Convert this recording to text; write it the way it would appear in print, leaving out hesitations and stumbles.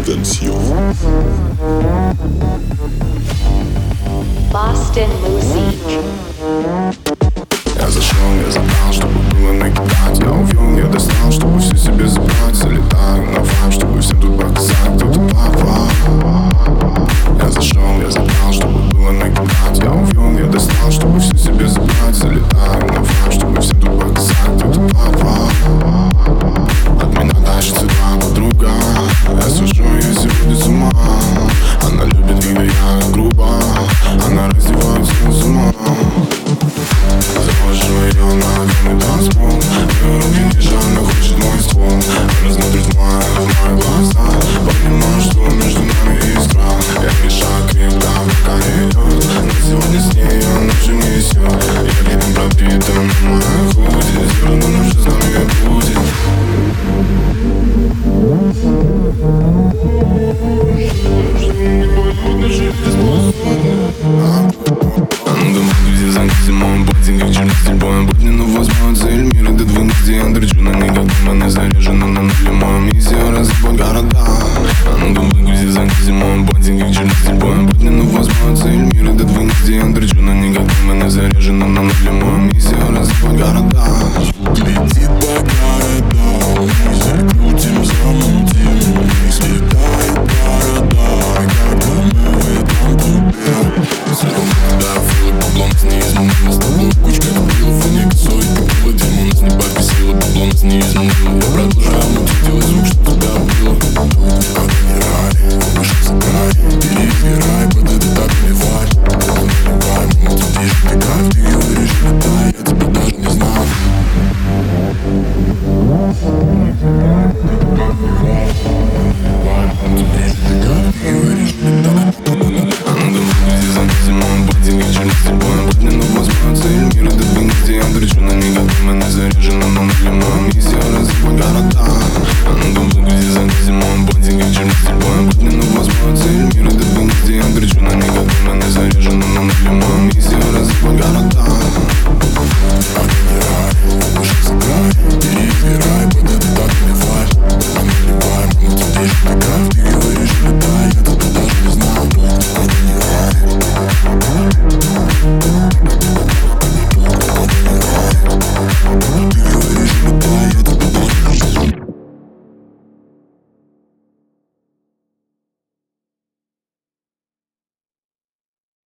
Intensiv. Boston Music. Я зашел, я забрал, чтобы было накидать. Я увел, я достал, чтобы все себе забрать. Залетаю на вайб, чтобы всем тут показать, кто тут папа. Я зашел, я забрал, чтобы было накидать. Я увел, я достал, чтобы все себе забрать. Залетаю на вайб, чтобы всем тут показать, кто тут папа. От меня дальше цвета подруга. Я сужу, я сегодня с ума. Она любит, когда я грубо. Она раздевается с ума. Завожу ее на огромный танцпол. Ее руки ниже, она хочет мой ствол. Рассмотрит в мои глаза. Понимаю, что между нами искра. Я шаг крепко, пока не идет. Но сегодня с ней она же несет. Я видим пропитан на моей худи. Зерно наше с нами будет. Зимой ботинки, в черных стильбоем будни, но возьму цель. Мир это двойник, где я дрочу на негатив. Она заряжена на нуле, моя миссия разъебать города. А ну-ка выгрузи занки зимой ботинки, в черных стильбоем будни, но возьму цель. Мир это двойник, где я дрочу на негатив. Она заряжена на нуле, моя миссия разъебать города. Летит по городам, мы закрутим, замутим. Слетает борода, когда мы в этом клубе. Следом да, филы бабло нас не изменило. С тобой кучка купилов, и не косой купила. Дему нас не побесило, бабло нас не изменило. Я продолжаю мутить, делай звук, что тебя убило. Огнерай, выше сыграй, переиграй, под это так наливай. Наливай, мутить, тише, ты кайф, ты ее берешь, летай. Я тебя даже не знаю. Зимой ботинки, в черных стильбоем будни, но возьму цель. Мир это двойник, где я дрочу на негатив. Она заряжена на нуле, моя миссия